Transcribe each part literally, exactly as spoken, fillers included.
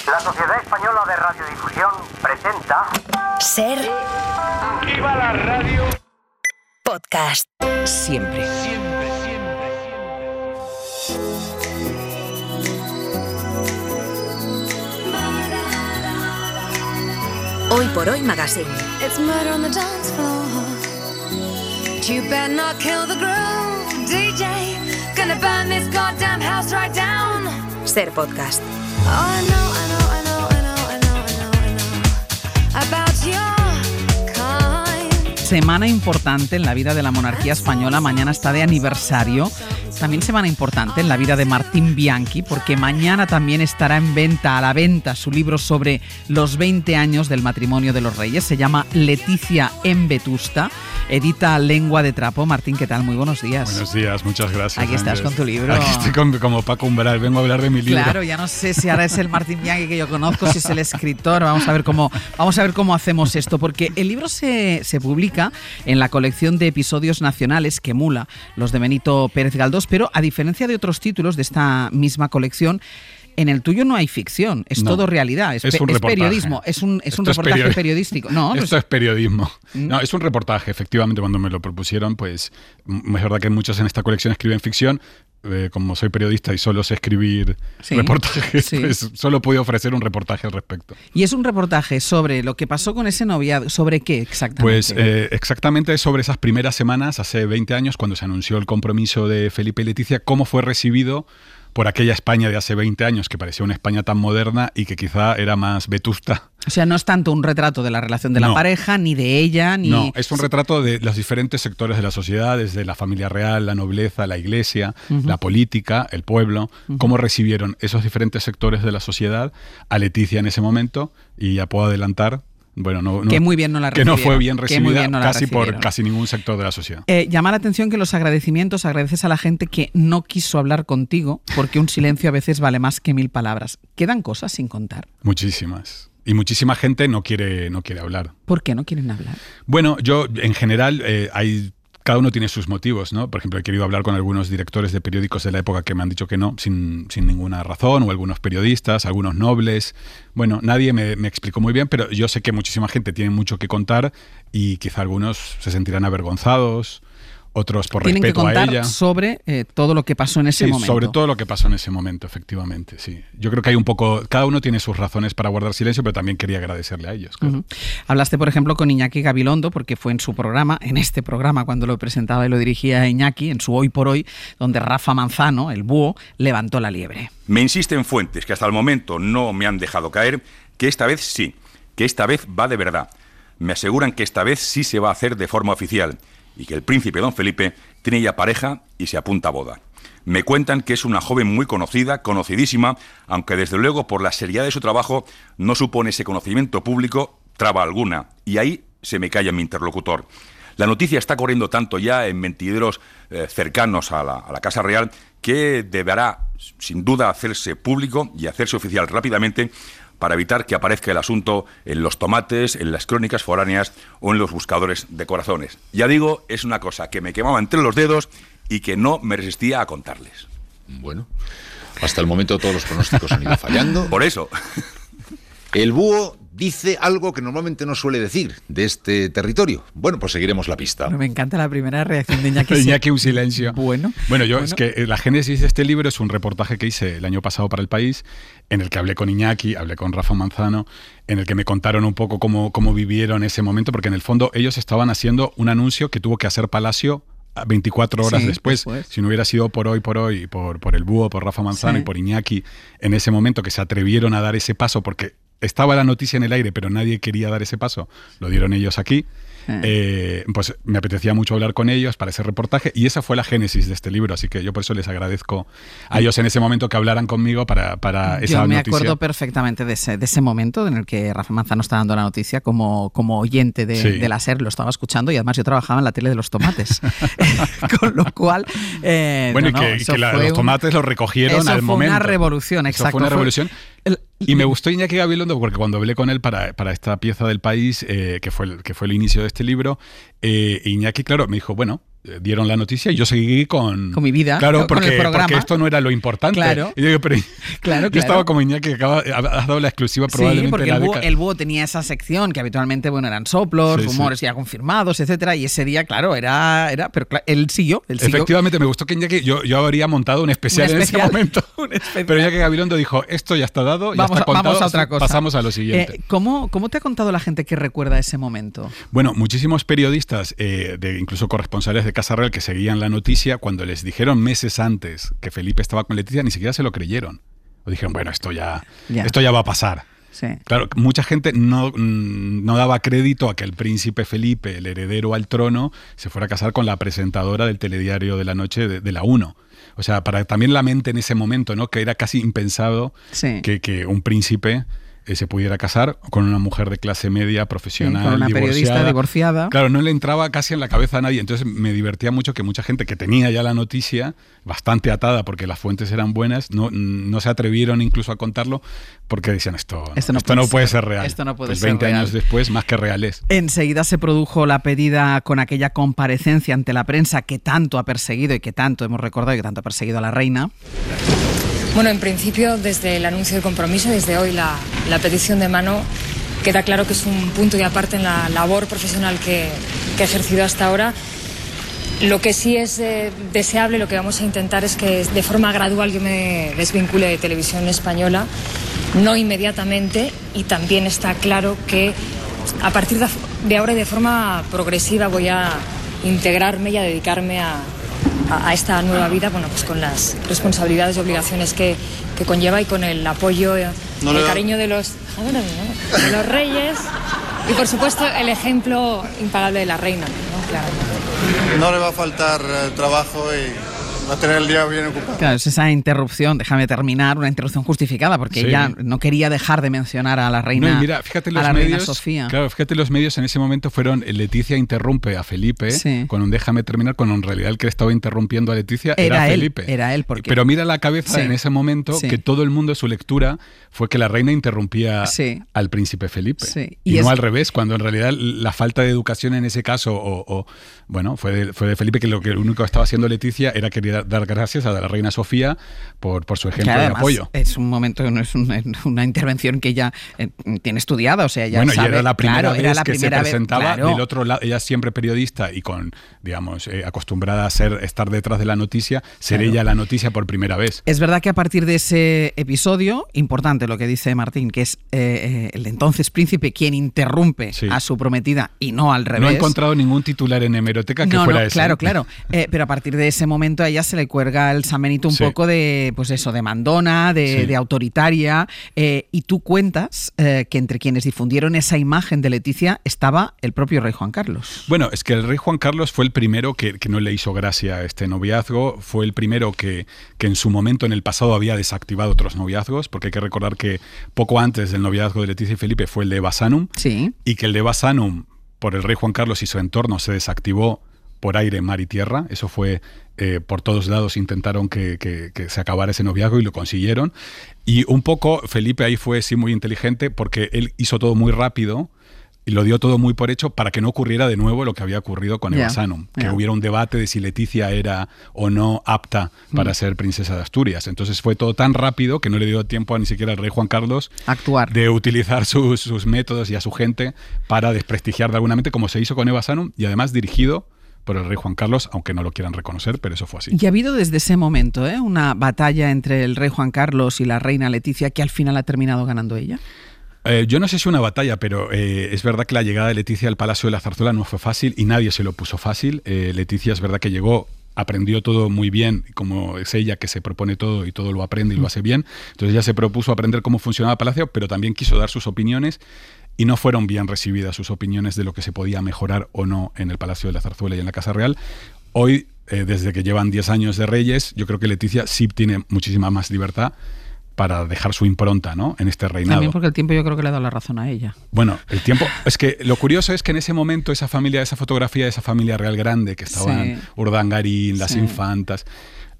La Sociedad Española de Radiodifusión presenta... Ser... ¡Viva la radio! Podcast. Siempre. Siempre, siempre, Hoy por Hoy Magazine. It's murder on the dance floor. You better not kill the groove, D J. Gonna burn this goddamn house right down. Ser Podcast. Oh, I know, I know, I know, I know, I know, I know, I know about your kind. Semana importante en la vida de la monarquía española. Mañana está de aniversario. También semana importante en la vida de Martín Bianchi, porque mañana también estará en venta, a la venta, su libro sobre los veinte años del matrimonio de los reyes. Se llama Leticia en Vetusta. Edita Lengua de Trapo. Martín, ¿qué tal? Muy buenos días. Buenos días, muchas gracias. Aquí estás Andrés. Con tu libro. Aquí estoy con, como Paco Umbral, vengo a hablar de mi libro. Claro, ya no sé si ahora es el Martín Bianchi que yo conozco, si es el escritor. Vamos a ver cómo, vamos a ver cómo hacemos esto, porque el libro se, se publica en la colección de episodios nacionales que emula los de Benito Pérez Galdós, pero a diferencia de otros títulos de esta misma colección, en el tuyo no hay ficción, es no, todo realidad, es, es, pe- un es periodismo, es un, es un reportaje es periodi- periodístico. No, no Esto es... es periodismo. ¿Mm? No, es un reportaje, efectivamente, cuando me lo propusieron, pues es verdad que muchos en esta colección escriben ficción. Eh, como soy periodista y solo sé escribir sí, reportajes, sí. pues solo puedo ofrecer un reportaje al respecto. Y es un reportaje sobre lo que pasó con ese noviazgo, ¿sobre qué exactamente? Pues eh, exactamente sobre esas primeras semanas, hace veinte años, cuando se anunció el compromiso de Felipe y Leticia, cómo fue recibido por aquella España de hace veinte años, que parecía una España tan moderna y que quizá era más vetusta. O sea, no es tanto un retrato de la relación de la no. pareja, ni de ella, ni... No, es un retrato de los diferentes sectores de la sociedad, desde la familia real, la nobleza, la iglesia, uh-huh. la política, el pueblo, uh-huh. cómo recibieron esos diferentes sectores de la sociedad a Leticia en ese momento, y ya puedo adelantar... Bueno, no, no, que muy bien no la que no fue bien recibida recibida no casi por casi ningún sector de la sociedad. Eh, llama la atención que los agradecimientos agradeces a la gente que no quiso hablar contigo, porque un silencio a veces vale más que mil palabras. ¿Quedan cosas sin contar? Muchísimas. Y muchísima gente no quiere, no quiere hablar. ¿Por qué no quieren hablar? Bueno, yo en general eh, hay... Cada uno tiene sus motivos, ¿no? Por ejemplo, he querido hablar con algunos directores de periódicos de la época que me han dicho que no, sin, sin ninguna razón, o algunos periodistas, algunos nobles. Bueno, nadie me, me explicó muy bien, pero yo sé que muchísima gente tiene mucho que contar y quizá algunos se sentirán avergonzados, otros por Tienen respeto que contar a ella. sobre eh, todo lo que pasó en ese sí, momento. sobre todo lo que pasó en ese momento, efectivamente, sí. Yo creo que hay un poco... Cada uno tiene sus razones para guardar silencio, pero también quería agradecerle a ellos. Claro. Uh-huh. Hablaste, por ejemplo, con Iñaki Gabilondo, porque fue en su programa, en este programa, cuando lo presentaba y lo dirigía Iñaki, en su Hoy por Hoy, donde Rafa Manzano, el búho, levantó la liebre. Me insisten fuentes que hasta el momento no me han dejado caer, que esta vez sí, que esta vez va de verdad. Me aseguran que esta vez sí se va a hacer de forma oficial, y que el príncipe don Felipe tiene ya pareja y se apunta a boda. Me cuentan que es una joven muy conocida, conocidísima, aunque desde luego por la seriedad de su trabajo no supone ese conocimiento público traba alguna, y ahí se me calla mi interlocutor. La noticia está corriendo tanto ya en mentideros eh, cercanos a la, a la Casa Real que deberá sin duda hacerse público y hacerse oficial rápidamente para evitar que aparezca el asunto en los tomates, en las crónicas foráneas o en los buscadores de corazones. Ya digo, es una cosa que me quemaba entre los dedos y que no me resistía a contarles. Bueno, hasta el momento todos los pronósticos han ido fallando. Por eso. El búho dice algo que normalmente no suele decir de este territorio. Bueno, pues seguiremos la pista. Pero me encanta la primera reacción de Iñaki. Iñaki, un silencio. Bueno. Bueno, yo bueno. es que la génesis de este libro es un reportaje que hice el año pasado para El País, en el que hablé con Iñaki, hablé con Rafa Manzano, en el que me contaron un poco cómo, cómo vivieron ese momento, porque en el fondo ellos estaban haciendo un anuncio que tuvo que hacer Palacio veinticuatro horas sí, después. después. Si no hubiera sido por hoy, por hoy, por, por el búho, por Rafa Manzano sí. y por Iñaki, en ese momento que se atrevieron a dar ese paso, porque estaba la noticia en el aire, pero nadie quería dar ese paso, lo dieron ellos aquí. Eh, pues me apetecía mucho hablar con ellos para ese reportaje y esa fue la génesis de este libro, así que yo por eso les agradezco a ellos en ese momento que hablaran conmigo para, para esa noticia. Yo me acuerdo perfectamente de ese, de ese momento en el que Rafa Manzano está dando la noticia como, como oyente de, sí. de la SER, lo estaba escuchando y además yo trabajaba en la tele de los tomates, con lo cual... Eh, bueno, no, y que, no, y que la, los tomates un, los recogieron eso al fue momento. Una revolución, exacto. Eso fue una revolución. El, Y me gustó Iñaki Gabilondo porque cuando hablé con él para, para esta pieza del País, eh, que, fue el, que fue el inicio de este libro, eh, Iñaki, claro, me dijo, bueno, dieron la noticia y yo seguí con... Con mi vida, claro, con porque, el programa. porque esto no era lo importante. Claro. Y yo, digo, pero, claro, yo claro. estaba como Iñaki, que acaba, has dado la exclusiva probablemente. Sí, porque la el búho, década. el búho tenía esa sección que habitualmente bueno, eran soplos, Sí, rumores sí. ya confirmados, etcétera. Y ese día, claro, era... era pero claro, él siguió. Él siguió. Efectivamente, me gustó que Iñaki, yo, yo habría montado un especial, Un especial, en ese momento. un especial. Pero Iñaki Gabilondo dijo, esto ya está dado, ya Vamos, está contado, vamos a otra cosa. pasamos a lo siguiente. Eh, ¿cómo, ¿Cómo te ha contado la gente que recuerda ese momento? Bueno, muchísimos periodistas, eh, de, incluso corresponsales de Casa Real que seguían la noticia, cuando les dijeron meses antes que Felipe estaba con Leticia, ni siquiera se lo creyeron. O dijeron, bueno, esto ya, Ya. esto ya va a pasar. Sí. Claro, mucha gente no, no daba crédito a que el príncipe Felipe, el heredero al trono, se fuera a casar con la presentadora del telediario de la noche de, de la uno. O sea, para también la mente en ese momento, ¿no? Que era casi impensado Sí. que, que un príncipe eh, se pudiera casar con una mujer de clase media, profesional, Sí, con una divorciada. periodista divorciada. Claro, no le entraba casi en la cabeza a nadie. Entonces me divertía mucho que mucha gente que tenía ya la noticia bastante atada porque las fuentes eran buenas, no, no se atrevieron incluso a contarlo porque decían esto, Esto no esto puede no puede ser. ser real. Esto no puede Pues ser veinte real. años después, más que real es. Enseguida se produjo la pedida con aquella comparecencia ante la prensa que tanto ha perseguido y que tanto hemos recordado y que tanto ha perseguido a la reina. Bueno, en principio, desde el anuncio de compromiso, desde hoy la, la petición de mano, queda claro que es un punto y aparte en la labor profesional que, que he ejercido hasta ahora. Lo que sí es eh, deseable, lo que vamos a intentar es que de forma gradual yo me desvincule de Televisión Española, no inmediatamente, y también está claro que a partir de, de ahora y de forma progresiva voy a integrarme y a dedicarme a... a esta nueva vida, bueno, pues con las responsabilidades y obligaciones que, que conlleva y con el apoyo, no el cariño de los, de los reyes y por supuesto el ejemplo impagable de la reina, ¿no? Claro. No le va a faltar eh, trabajo y va a tener el día bien ocupado. Claro, es esa interrupción, déjame terminar, una interrupción justificada, porque Sí. ella no quería dejar de mencionar a la reina, No, y mira, fíjate a los la reina medios, Sofía. claro, fíjate los medios en ese momento fueron Leticia interrumpe a Felipe Sí. con un déjame terminar, cuando en realidad el que estaba interrumpiendo a Leticia era, Era él, Felipe. era él, porque- Pero mira la cabeza Sí. en ese momento Sí. que todo el mundo su lectura fue que la reina interrumpía Sí. al príncipe Felipe. Sí. Y, Y no es- al revés, cuando en realidad la falta de educación en ese caso, o, o, bueno, fue de, fue de Felipe, que lo que lo único que estaba haciendo Leticia era querer dar gracias a la reina Sofía por, por su Que ejemplo de además apoyo. es un momento, no es un- una intervención que ella eh, tiene estudiada, o sea, ella Bueno, sabe, y era la primera claro, vez era la que primera se vez, presentaba claro. del otro lado. Ella siempre periodista y con, digamos, eh, acostumbrada a ser estar detrás de la noticia, ser Claro. ella la noticia por primera vez. Es verdad que a partir de ese episodio, importante lo que dice Martín, que es eh, el entonces príncipe quien interrumpe Sí. a su prometida y no al revés. No he encontrado ningún titular en hemeroteca que no, fuera no, ese. claro, ¿eh? claro. Eh, pero a partir de ese momento a ella se le cuelga el San Benito un Sí. poco de, pues eso, de mandona, de, Sí. de autoritaria. eh, y tú cuentas eh, que entre quienes difundieron esa imagen de Leticia estaba el propio rey Juan Carlos. Bueno, es que el rey Juan Carlos fue el primero que, que no le hizo gracia a este noviazgo, fue el primero que, que en su momento en el pasado había desactivado otros noviazgos, porque hay que recordar que poco antes del noviazgo de Leticia y Felipe fue el de Basanum, Sí. y que el de Basanum, por el rey Juan Carlos y su entorno, se desactivó por aire, mar y tierra. Eso fue, eh, por todos lados intentaron que, que- que se acabara ese noviazgo y lo consiguieron. Y un poco Felipe ahí fue sí muy inteligente porque él hizo todo muy rápido y lo dio todo muy por hecho para que no ocurriera de nuevo lo que había ocurrido con Ya, Eva Sanum, que ya. hubiera un debate de si Leticia era o no apta para Mm. ser princesa de Asturias. Entonces fue todo tan rápido que no le dio tiempo a ni siquiera al rey Juan Carlos Actuar. de utilizar sus, sus métodos y a su gente para desprestigiar de alguna manera, como se hizo con Eva Sanum, y además dirigido por el rey Juan Carlos, aunque no lo quieran reconocer, pero eso fue así. Y ha habido desde ese momento ¿eh? una batalla entre el rey Juan Carlos y la reina Leticia que al final ha terminado ganando ella. Eh, yo no sé si una batalla, pero eh, es verdad que la llegada de Leticia al Palacio de la Zarzuela no fue fácil y nadie se lo puso fácil. Eh, Leticia es verdad que llegó, aprendió todo muy bien, como es ella que se propone todo y todo lo aprende y lo hace bien. Entonces ella se propuso aprender cómo funcionaba el Palacio, pero también quiso dar sus opiniones y no fueron bien recibidas sus opiniones de lo que se podía mejorar o no en el Palacio de la Zarzuela y en la Casa Real. Hoy, eh, desde que llevan diez años de Reyes, yo creo que Leticia sí tiene muchísima más libertad para dejar su impronta, ¿no?, en este reinado. También porque el tiempo yo creo que le ha dado la razón a ella. Bueno, el tiempo... Es que lo curioso es que en ese momento esa familia, esa fotografía de esa familia real grande, que estaban Sí. Urdangarín, las Sí. infantas,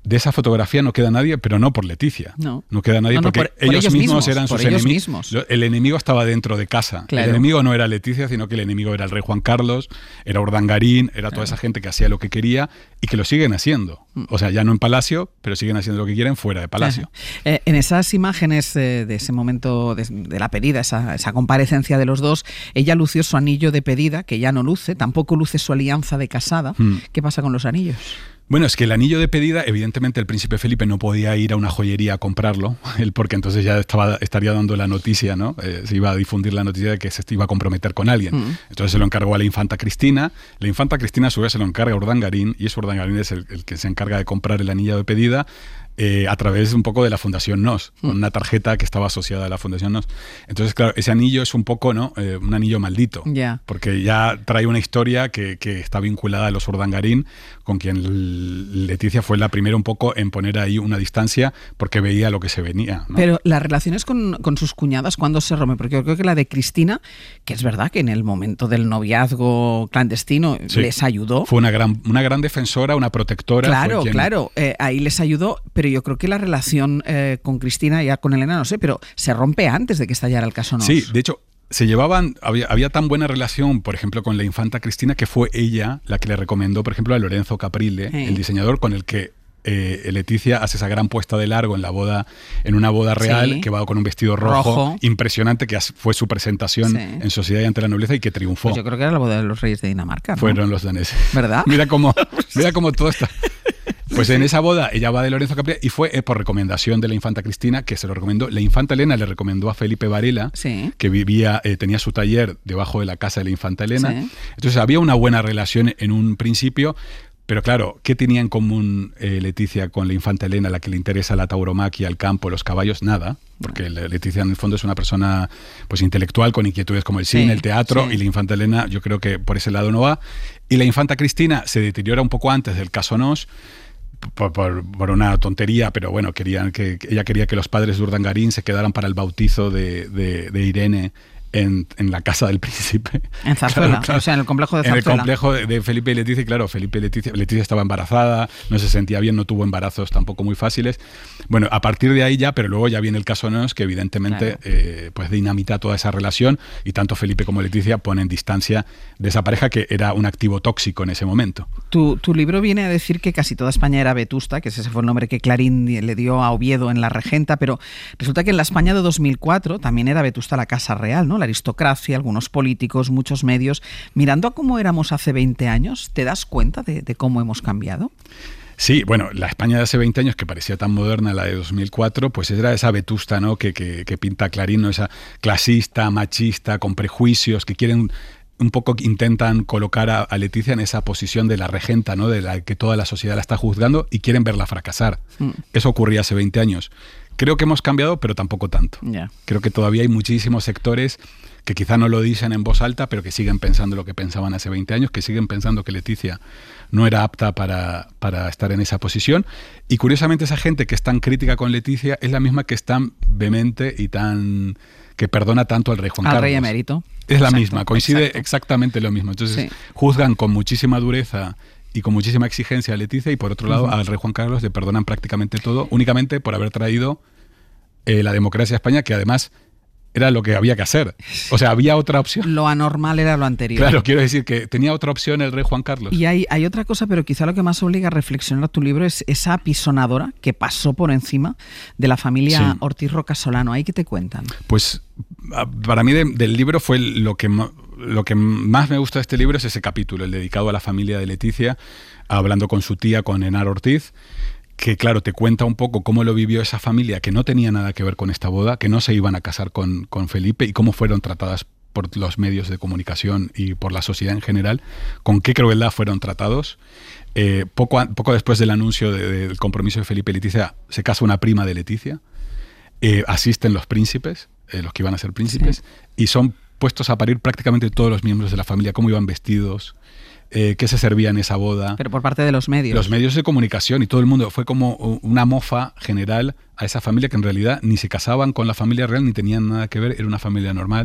de esa fotografía no queda nadie, pero no por Leticia. No, no queda nadie no, no, porque por, por ellos, ellos mismos, mismos eran por sus ellos enemigos. mismos. El enemigo estaba dentro de casa. Claro. El enemigo no era Leticia, sino que el enemigo era el rey Juan Carlos, era Urdangarín, era toda claro. esa gente que hacía lo que quería y que lo siguen haciendo. O sea, ya no en Palacio, pero siguen haciendo lo que quieren fuera de Palacio. Eh, en esas imágenes eh, de ese momento de, de la pedida, esa, esa comparecencia de los dos, ella lució su anillo de pedida, que ya no luce, tampoco luce su alianza de casada. Hmm. ¿Qué pasa con los anillos? Bueno, es que el anillo de pedida, evidentemente el príncipe Felipe no podía ir a una joyería a comprarlo, él porque entonces ya estaba, estaría dando la noticia, ¿no? Eh, se iba a difundir la noticia de que se iba a comprometer con alguien. Mm. Entonces se lo encargó a la infanta Cristina, la infanta Cristina a su vez se lo encarga a Urdangarín, y es Urdangarín es el, el que se encarga de comprar el anillo de pedida, Eh, a través un poco de la Fundación Nos, con una tarjeta que estaba asociada a la Fundación Nos. Entonces, claro, ese anillo es un poco, ¿no? Eh, un anillo maldito, yeah. porque ya trae una historia que, que está vinculada a los Urdangarín, con quien Leticia fue la primera un poco en poner ahí una distancia, porque veía lo que se venía, ¿no? Pero las relaciones con, con sus cuñadas, ¿cuándo se rompen? Porque yo creo que la de Cristina, que es verdad que en el momento del noviazgo clandestino sí. les ayudó. Fue una gran, una gran defensora, una protectora. Claro, quien... claro, eh, ahí les ayudó, pero yo creo que la relación eh, con Cristina, ya con Elena, no sé, pero se rompe antes de que estallara el caso Nos. Sí, de hecho, se llevaban, había, había tan buena relación, por ejemplo, con la infanta Cristina, que fue ella la que le recomendó, por ejemplo, a Lorenzo Caprile, sí. el diseñador con el que eh, Leticia hace esa gran puesta de largo en la boda, en una boda real, sí. que va con un vestido rojo, rojo. impresionante, que fue su presentación sí. en Sociedad y ante la nobleza y que triunfó. Pues yo creo que era la boda de los reyes de Dinamarca, ¿no? Fueron los daneses. ¿Verdad? Mira cómo, mira cómo todo está... Pues en esa boda ella va de Lorenzo Caprile y fue eh, por recomendación de la infanta Cristina, que se lo recomendó. La infanta Elena le recomendó a Felipe Varela, sí. que vivía, eh, tenía su taller debajo de la casa de la infanta Elena. Sí. Entonces había una buena relación en un principio, pero claro, ¿qué tenía en común eh, Leticia con la infanta Elena, a la que le interesa la tauromaquia, el campo, los caballos? Nada, porque Leticia en el fondo es una persona pues intelectual con inquietudes como el cine, sí, el teatro, sí. y la infanta Elena yo creo que por ese lado no va. Y la infanta Cristina se deteriora un poco antes del caso Nos, Por, por, por una tontería, pero bueno, querían que, ella quería que los padres de Urdangarín se quedaran para el bautizo de, de, de Irene en, en la casa del príncipe. En Zarzuela, claro, claro. O sea, en el complejo de Zarzuela. En el complejo de, de Felipe y Leticia, y claro, Felipe y Leticia, Leticia estaba embarazada, no se sentía bien, no tuvo embarazos tampoco muy fáciles. Bueno, a partir de ahí ya, pero luego ya viene el caso Nos, que evidentemente claro. eh, pues dinamita toda esa relación, y tanto Felipe como Leticia ponen distancia de esa pareja que era un activo tóxico en ese momento. Tu, tu libro viene a decir que casi toda España era vetusta, que ese fue el nombre que Clarín le dio a Oviedo en La Regenta, pero resulta que en la España de dos mil cuatro también era vetusta la Casa Real, ¿no? La aristocracia, algunos políticos, muchos medios. Mirando a cómo éramos hace veinte años, ¿te das cuenta de, de cómo hemos cambiado? Sí, bueno, la España de hace veinte años, que parecía tan moderna, la de dos mil cuatro, pues era esa vetusta, ¿no? que, que, que pinta Clarín, ¿no? Esa clasista, machista, con prejuicios, que quieren... un poco intentan colocar a, a Leticia en esa posición de la regenta, ¿no? De la que toda la sociedad la está juzgando, y quieren verla fracasar. Mm. Eso ocurría hace veinte años. Creo que hemos cambiado, pero tampoco tanto. Yeah. Creo que todavía hay muchísimos sectores que quizá no lo dicen en voz alta, pero que siguen pensando lo que pensaban hace veinte años, que siguen pensando que Leticia no era apta para, para estar en esa posición. Y curiosamente esa gente que es tan crítica con Leticia es la misma que es tan vehemente y tan... que perdona tanto al rey Juan al Carlos. Al rey emérito. Es exacto, la misma, coincide exacto. exactamente lo mismo. Entonces sí. juzgan con muchísima dureza y con muchísima exigencia a Leticia, y por otro lado uh-huh. al rey Juan Carlos le perdonan prácticamente todo, únicamente por haber traído eh, la democracia a España, que además era lo que había que hacer. O sea, había otra opción. Lo anormal era lo anterior. Claro, quiero decir que tenía otra opción el rey Juan Carlos. Y hay, hay otra cosa, pero quizá lo que más obliga a reflexionar tu libro es esa apisonadora que pasó por encima de la familia sí. Ortiz Rocasolano. ¿Ahí qué te cuentan? Pues para mí de, del libro fue lo que, lo que más me gusta de este libro es ese capítulo, el dedicado a la familia de Leticia, hablando con su tía, con Henar Ortiz, que claro, te cuenta un poco cómo lo vivió esa familia que no tenía nada que ver con esta boda, que no se iban a casar con, con Felipe, y cómo fueron tratadas por los medios de comunicación y por la sociedad en general, con qué crueldad fueron tratados. Eh, poco, poco después del anuncio de, de, del compromiso de Felipe y Leticia, se casa una prima de Leticia, eh, asisten los príncipes, eh, los que iban a ser príncipes, sí. y son puestos a parir prácticamente todos los miembros de la familia, cómo iban vestidos, Eh, qué se servía en esa boda. Pero por parte de los medios. Los medios de comunicación y todo el mundo. Fue como una mofa general a esa familia, que en realidad ni se casaban con la familia real ni tenían nada que ver. Era una familia normal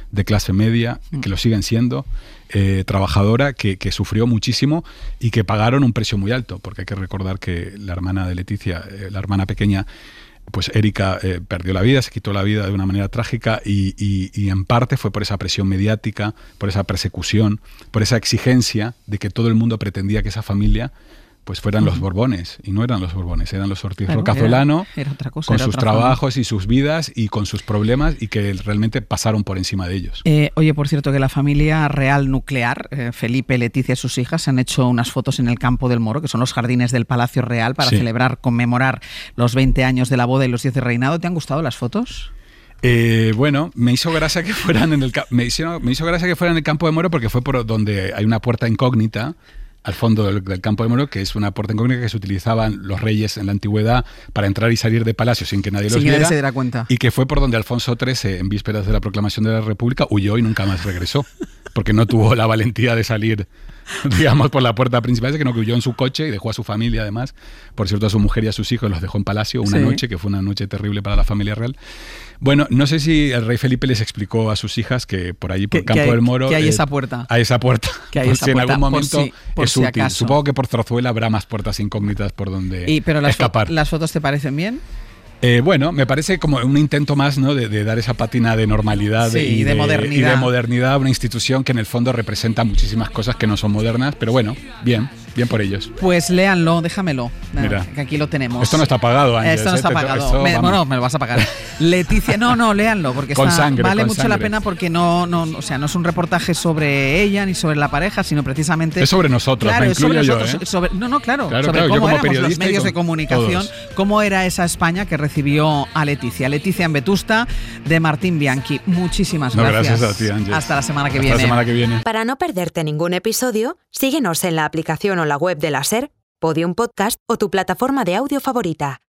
de clase media, que lo siguen siendo, eh, trabajadora, que, que sufrió muchísimo y que pagaron un precio muy alto, porque hay que recordar que la hermana de Leticia, eh, la hermana pequeña, pues Erika eh, perdió la vida, se quitó la vida de una manera trágica y, y, y en parte fue por esa presión mediática, por esa persecución, por esa exigencia de que todo el mundo pretendía que esa familia pues fueran uh-huh. los Borbones, y no eran los Borbones, eran los Ortiz claro, Rocazolano, era, era otra cosa, con era sus otra trabajos forma. Y sus vidas y con sus problemas, y que realmente pasaron por encima de ellos. Eh, oye, por cierto, que la familia real nuclear, eh, Felipe, Leticia y sus hijas, han hecho unas fotos en el Campo del Moro, que son los jardines del Palacio Real, para sí. celebrar, conmemorar los veinte años de la boda y los diez de reinado. ¿Te han gustado las fotos? Eh, bueno, me hizo gracia que fueran en el me hizo, me hizo gracia que fueran en el Campo del Moro, porque fue por donde hay una puerta incógnita al fondo del, del Campo de Moro, que es una puerta incógnita que se utilizaban los reyes en la antigüedad para entrar y salir de palacio sin que nadie los sin viera. Que nadie se diera cuenta. Y que fue por donde Alfonso trece, en vísperas de la proclamación de la República, huyó y nunca más regresó, porque no tuvo la valentía de salir, digamos, por la puerta principal, que no, que huyó en su coche y dejó a su familia, además, por cierto, a su mujer y a sus hijos los dejó en palacio una sí. noche, que fue una noche terrible para la familia real. Bueno, no sé si el rey Felipe les explicó a sus hijas que por allí, por el Campo hay, del Moro... Que hay eh, esa puerta. Hay esa puerta. Que hay por esa si puerta, en algún momento por si, por es si útil. acaso. Supongo que por Zarzuela habrá más puertas incógnitas por donde y, pero las escapar. Fo- ¿Las fotos te parecen bien? Eh, bueno, me parece como un intento más, ¿no?, de, de dar esa pátina de normalidad sí, y, de, de, modernidad. y de modernidad a una institución que en el fondo representa muchísimas cosas que no son modernas, pero bueno, bien, bien por ellos. Pues léanlo, déjamelo, Mira, que aquí lo tenemos. Esto no está pagado, Ángel. Esto no está ¿eh? pagado. Esto, me, bueno, me lo vas a pagar. Leticia, no, no, léanlo, porque con está, sangre, vale con mucho sangre. la pena, porque no, no, o sea, no es un reportaje sobre ella ni sobre la pareja, sino precisamente... Es sobre nosotros, claro, me es sobre incluyo nosotros, yo, ¿eh? sobre, no, no, claro, claro sobre claro, cómo yo como éramos los medios con de comunicación, todos. cómo era esa España que recibió a Leticia. Leticia en Vetusta, de Martín Bianchi. Muchísimas no, gracias. gracias a ti, Ángel. Hasta la semana que Hasta viene. la semana que viene. Para no perderte ningún episodio, síguenos en la aplicación o la web de la SER, Podium Podcast o tu plataforma de audio favorita.